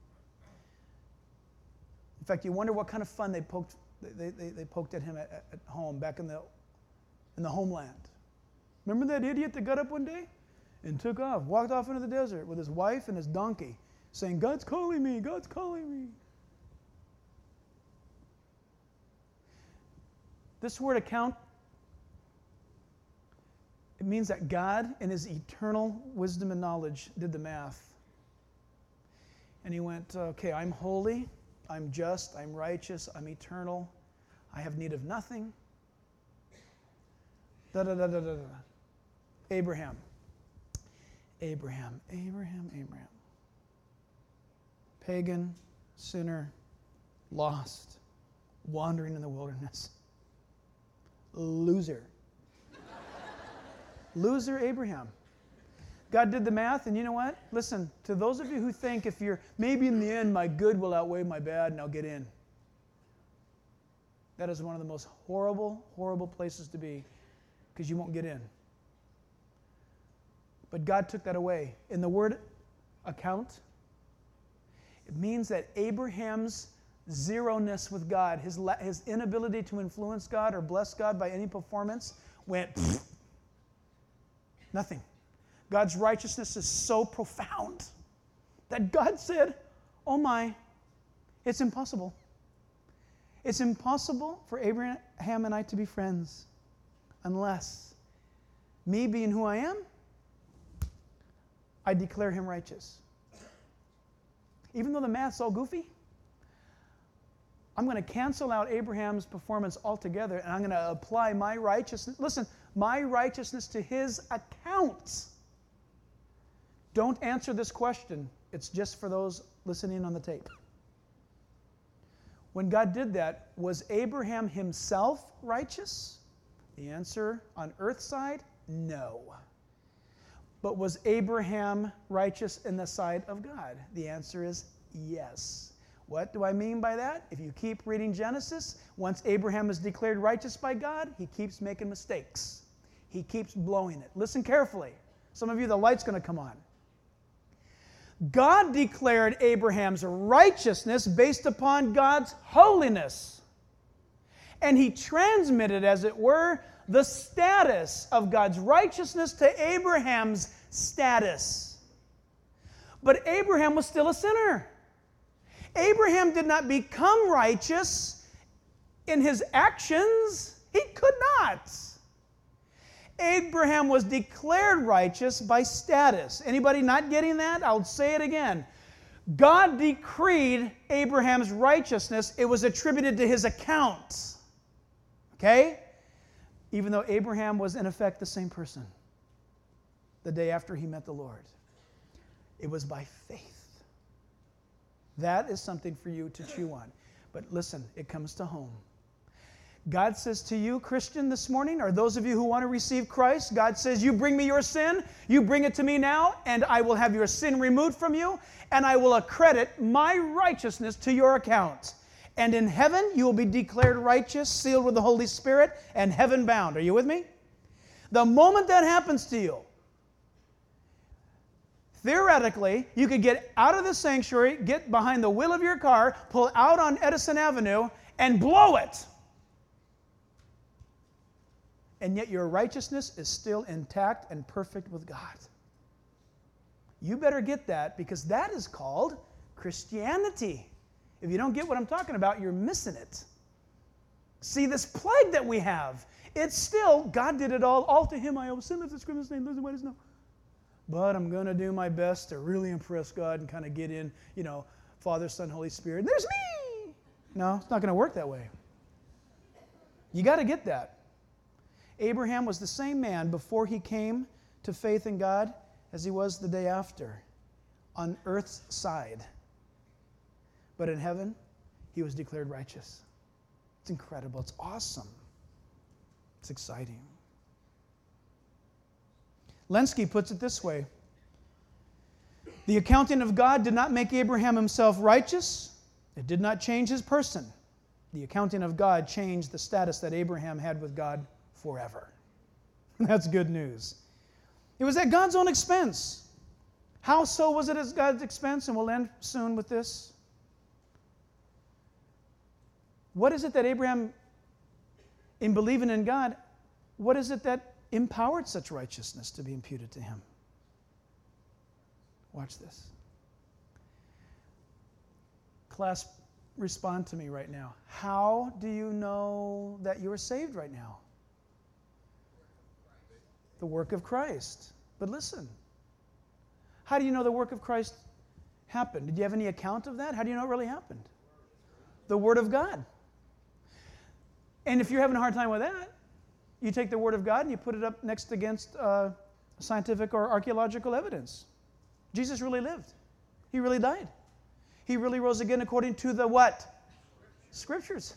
[SPEAKER 1] In fact, you wonder what kind of fun they poked at him at home, back in the homeland. Remember that idiot that got up one day and took off, walked off into the desert with his wife and his donkey, saying, God's calling me, God's calling me. This word account, it means that God, in His eternal wisdom and knowledge, did the math. And He went, okay, I'm holy, I'm just, I'm righteous, I'm eternal, I have need of nothing. Abraham. Pagan, sinner, lost, wandering in the wilderness. Loser. Loser Abraham. God did the math, and you know what? Listen, to those of you who think if you're, maybe in the end my good will outweigh my bad and I'll get in. That is one of the most horrible, horrible places to be, because you won't get in. But God took that away. In the word account, it means that Abraham's zero-ness with God, his inability to influence God or bless God by any performance, went nothing. God's righteousness is so profound that God said, oh my, it's impossible. It's impossible for Abraham and I to be friends unless, me being who I am, I declare him righteous. Even though the math's all goofy, I'm going to cancel out Abraham's performance altogether, and I'm going to apply my righteousness. Listen, my righteousness to his account. Don't answer this question. It's just for those listening on the tape. When God did that, was Abraham himself righteous? The answer on earth's side, no. But was Abraham righteous in the sight of God? The answer is yes. What do I mean by that? If you keep reading Genesis, once Abraham is declared righteous by God, he keeps making mistakes. He keeps blowing it. Listen carefully. Some of you, the light's going to come on. God declared Abraham's righteousness based upon God's holiness. And he transmitted, as it were, the status of God's righteousness to Abraham's status. But Abraham was still a sinner. Abraham did not become righteous in his actions. He could not. Abraham was declared righteous by status. Anybody not getting that? I'll say it again. God decreed Abraham's righteousness. It was attributed to his account. Okay? Even though Abraham was in effect the same person the day after he met the Lord. It was by faith. That is something for you to chew on. But listen, it comes to home. God says to you, Christian, this morning, or those of you who want to receive Christ, God says, you bring me your sin, you bring it to me now, and I will have your sin removed from you, and I will accredit my righteousness to your account. And in heaven, you will be declared righteous, sealed with the Holy Spirit, and heaven bound. Are you with me? The moment that happens to you, theoretically, you could get out of the sanctuary, get behind the wheel of your car, pull out on Edison Avenue, and blow it. And yet your righteousness is still intact and perfect with God. You better get that, because that is called Christianity. If you don't get what I'm talking about, you're missing it. See, this plague that we have, it's still, God did it all to him I owe, sin of the scripture's name, listen what is no. But I'm going to do my best to really impress God and kind of get in, Father, Son, Holy Spirit. And there's me! No, it's not going to work that way. You got to get that. Abraham was the same man before he came to faith in God as he was the day after, on earth's side. But in heaven, he was declared righteous. It's incredible. It's awesome. It's exciting. Lenski puts it this way. The accounting of God did not make Abraham himself righteous. It did not change his person. The accounting of God changed the status that Abraham had with God forever. That's good news. It was at God's own expense. How so was it at God's expense? And we'll end soon with this. What is it that Abraham, in believing in God, what is it that empowered such righteousness to be imputed to him? Watch this. Class, respond to me right now. How do you know that you are saved right now? The work of Christ. But listen, how do you know the work of Christ happened? Did you have any account of that? How do you know it really happened? The Word of God. And if you're having a hard time with that, you take the Word of God and you put it up next against scientific or archaeological evidence. Jesus really lived. He really died. He really rose again according to the what? Scriptures.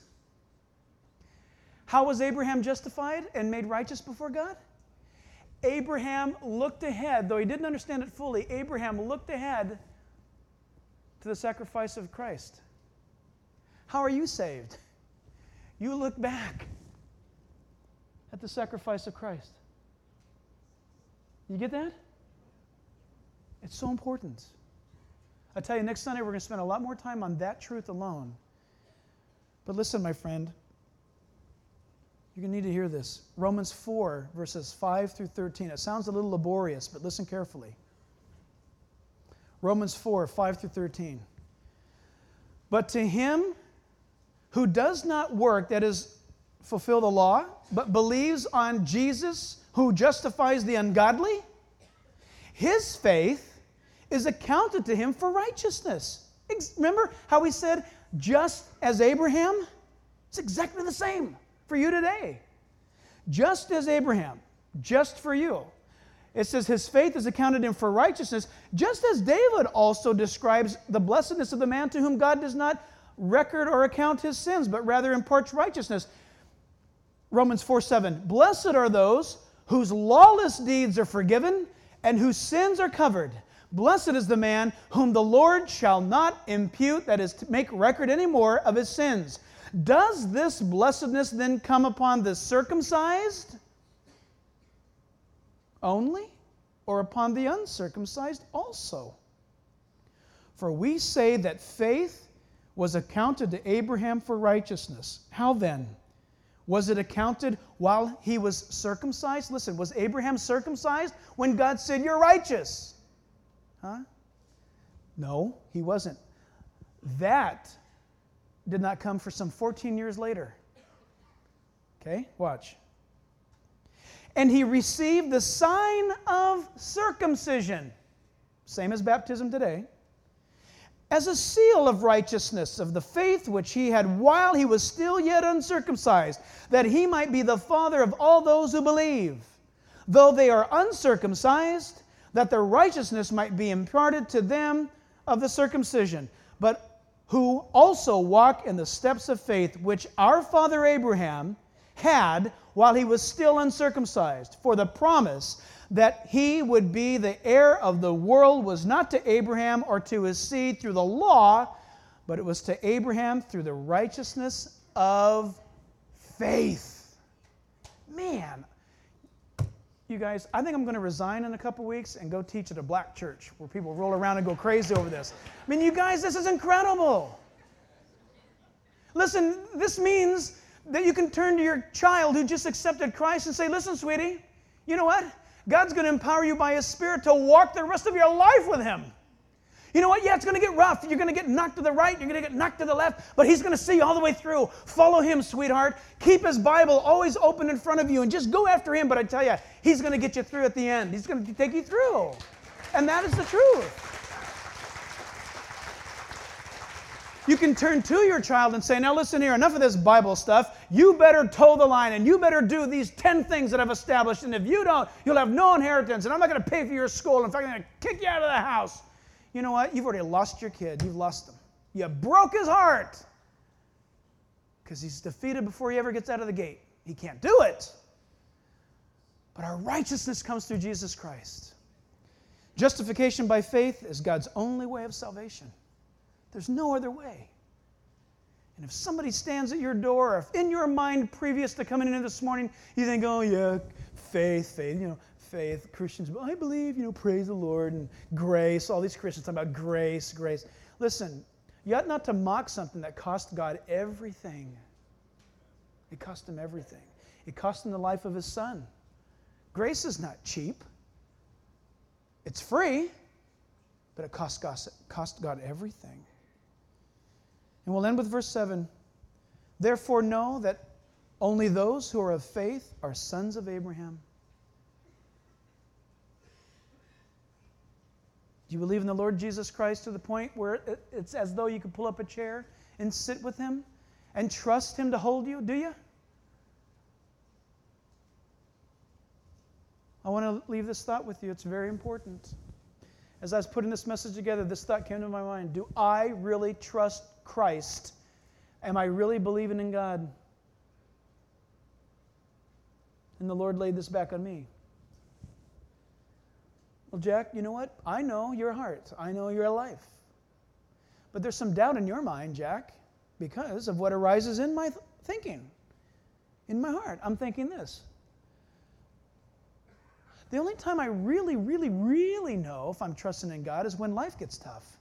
[SPEAKER 1] How was Abraham justified and made righteous before God? Abraham looked ahead, though he didn't understand it fully. Abraham looked ahead to the sacrifice of Christ. How are you saved? You look back at the sacrifice of Christ. You get that? It's so important. I tell you, next Sunday we're going to spend a lot more time on that truth alone. But listen, my friend, you're going to need to hear this. Romans 4, verses 5 through 13. It sounds a little laborious, but listen carefully. Romans 4, 5 through 13. But to him who does not work, that is, fulfill the law, but believes on Jesus who justifies the ungodly, his faith is accounted to him for righteousness. Remember how we said, just as Abraham? It's exactly the same for you today. Just as Abraham, just for you. It says his faith is accounted him for righteousness, just as David also describes the blessedness of the man to whom God does not record or account his sins, but rather imparts righteousness. Romans 4:7. Blessed are those whose lawless deeds are forgiven and whose sins are covered. Blessed is the man whom the Lord shall not impute, that is, to make record anymore of his sins. Does this blessedness then come upon the circumcised only, or upon the uncircumcised also? For we say that faith was accounted to Abraham for righteousness. How then? Was it accounted while he was circumcised? Listen, was Abraham circumcised when God said, "You're righteous"? Huh? No, he wasn't. That did not come for some 14 years later. Okay, watch. And he received the sign of circumcision, same as baptism today, as a seal of righteousness of the faith which he had while he was still yet uncircumcised, that he might be the father of all those who believe, though they are uncircumcised, that their righteousness might be imparted to them of the circumcision, but who also walk in the steps of faith which our father Abraham had while he was still uncircumcised. For the promise that he would be the heir of the world was not to Abraham or to his seed through the law, but it was to Abraham through the righteousness of faith. Man, you guys, I think I'm going to resign in a couple weeks and go teach at a black church where people roll around and go crazy over this. I mean, you guys, this is incredible. Listen, this means that you can turn to your child who just accepted Christ and say, "Listen, sweetie, you know what? God's going to empower you by His Spirit to walk the rest of your life with Him. You know what? Yeah, it's going to get rough. You're going to get knocked to the right. You're going to get knocked to the left. But He's going to see you all the way through. Follow Him, sweetheart. Keep His Bible always open in front of you and just go after Him. But I tell you, He's going to get you through at the end. He's going to take you through. And that is the truth. You can turn to your child and say, "Now listen here, enough of this Bible stuff. You better toe the line and you better do these 10 things that I've established. And if you don't, you'll have no inheritance. And I'm not going to pay for your school. In fact, I'm going to kick you out of the house." You know what? You've already lost your kid. You've lost him. You broke his heart because he's defeated before he ever gets out of the gate. He can't do it. But our righteousness comes through Jesus Christ. Justification by faith is God's only way of salvation. There's no other way. And if somebody stands at your door, or if in your mind previous to coming in this morning, you think, "Oh yeah, faith, faith, Christians, I believe, praise the Lord, and grace," all these Christians talking about grace. Listen, you ought not to mock something that cost God everything. It cost Him everything. It cost Him the life of His Son. Grace is not cheap. It's free, but it cost God everything. And we'll end with verse 7. "Therefore know that only those who are of faith are sons of Abraham." Do you believe in the Lord Jesus Christ to the point where it's as though you could pull up a chair and sit with Him and trust Him to hold you? Do you? I want to leave this thought with you. It's very important. As I was putting this message together, this thought came to my mind. Do I really trust Christ? Am I really believing in God? And the Lord laid this back on me. "Well, Jack, you know what? I know your heart. I know your life. But there's some doubt in your mind, Jack, because of what arises in my thinking, in my heart. I'm thinking this. The only time I really, really, really know if I'm trusting in God is when life gets tough.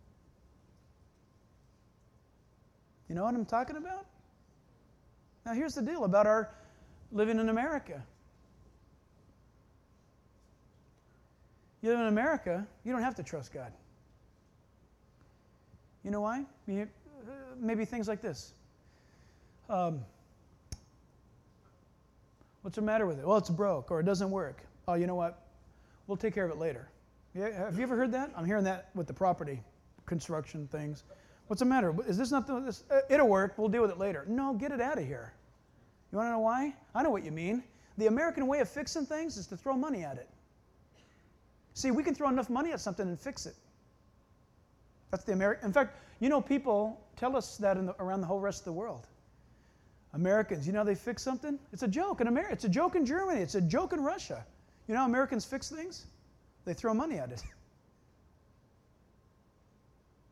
[SPEAKER 1] You know what I'm talking about? Now, here's the deal about our living in America. You live in America, you don't have to trust God. You know why? Maybe things like this. What's the matter with it? Well, it's broke, or it doesn't work. Oh, you know what? We'll take care of it later. Yeah, have you ever heard that? I'm hearing that with the property construction things. What's the matter? Is this not this? It'll work. We'll deal with it later. No, get it out of here. You want to know why? I know what you mean. The American way of fixing things is to throw money at it. See, we can throw enough money at something and fix it. That's the American. In fact, people tell us that around the whole rest of the world. Americans, they fix something? It's a joke in America. It's a joke in Germany. It's a joke in Russia. You know how Americans fix things? They throw money at it.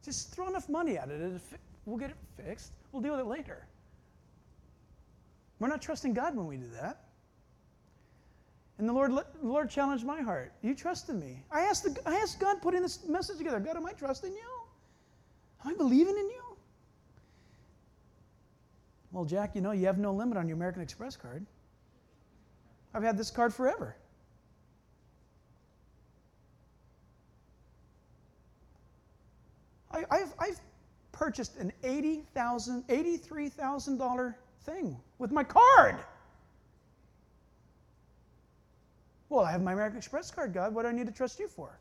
[SPEAKER 1] Just throw enough money at it. We'll get it fixed. We'll deal with it later. We're not trusting God when we do that. And the Lord challenged my heart. You trusted me. I asked God putting this message together. God, am I trusting you? Am I believing in you? Well, Jack, you have no limit on your American Express card. I've had this card forever. I've purchased an $83,000 thing with my card. Well, I have my American Express card, God. What do I need to trust you for?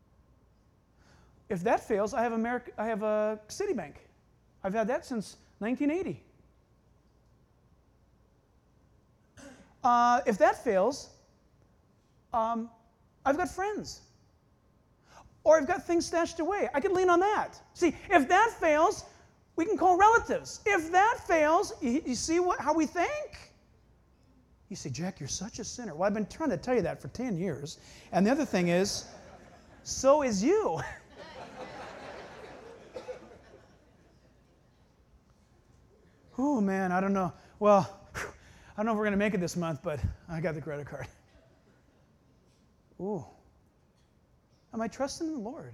[SPEAKER 1] If that fails, I have a Citibank. I've had that since 1980. If that fails, I've got friends. Or I've got things stashed away. I can lean on that. See, if that fails, we can call relatives. If that fails, you see how we think? You say, Jack, you're such a sinner. Well, I've been trying to tell you that for 10 years. And the other thing is, so is you. Oh, man, I don't know. Well, I don't know if we're going to make it this month, but I got the credit card. Ooh. Am I trusting in the Lord?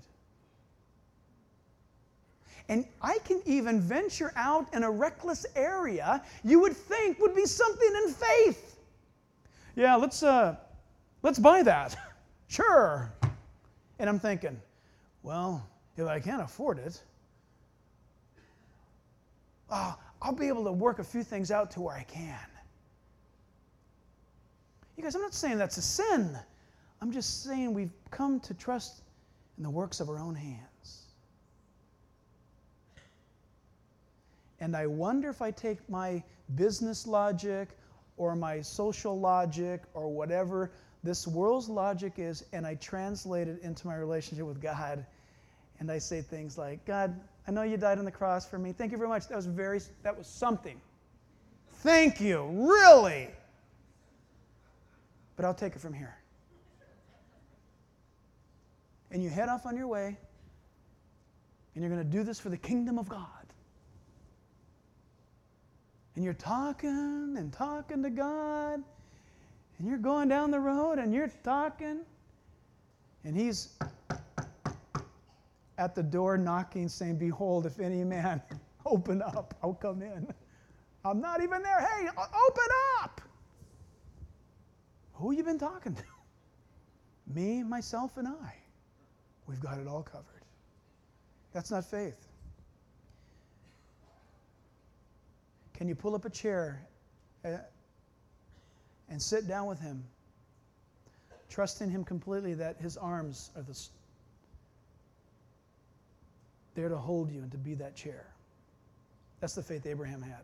[SPEAKER 1] And I can even venture out in a reckless area you would think would be something in faith. Yeah, let's buy that. Sure. And I'm thinking, well, if I can't afford it, I'll be able to work a few things out to where I can. You guys, I'm not saying that's a sin. I'm just saying we've come to trust in the works of our own hands. And I wonder if I take my business logic or my social logic or whatever this world's logic is, and I translate it into my relationship with God, and I say things like, God, I know you died on the cross for me. Thank you very much. That was something. Thank you, really. But I'll take it from here. And you head off on your way, and you're going to do this for the kingdom of God. And you're talking and talking to God, and you're going down the road, and you're talking, and He's at the door knocking, saying, behold, if any man open up, I'll come in. I'm not even there. Hey, open up! Who you been talking to? Me, myself, and I. We've got it all covered. That's not faith. Can you pull up a chair and sit down with Him, trusting Him completely that His arms are there to hold you and to be that chair? That's the faith Abraham had.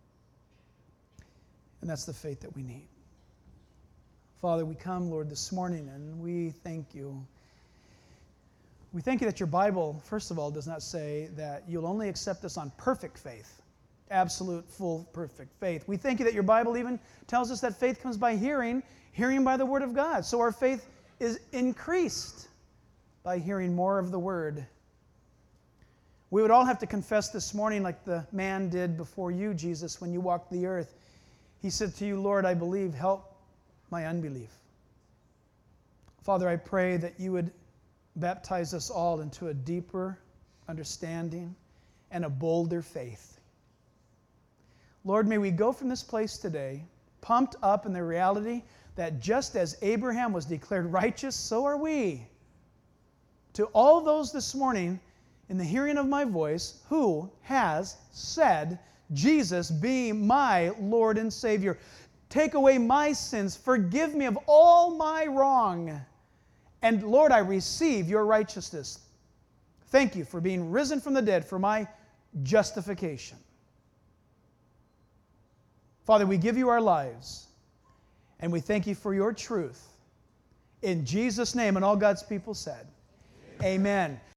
[SPEAKER 1] And that's the faith that we need. Father, we come, Lord, this morning, and we thank you. We thank you that your Bible, first of all, does not say that you'll only accept us on perfect faith, absolute, full, perfect faith. We thank you that your Bible even tells us that faith comes by hearing, hearing by the Word of God. So our faith is increased by hearing more of the Word. We would all have to confess this morning, like the man did before you, Jesus, when you walked the earth. He said to you, Lord, I believe, help my unbelief. Father, I pray that you would baptize us all into a deeper understanding and a bolder faith. Lord, may we go from this place today pumped up in the reality that just as Abraham was declared righteous, so are we. To all those this morning in the hearing of my voice who has said, Jesus be my Lord and Savior. Take away my sins. Forgive me of all my wrong. And Lord, I receive your righteousness. Thank you for being risen from the dead for my justification. Father, we give you our lives, and we thank you for your truth. In Jesus' name, and all God's people said, Amen.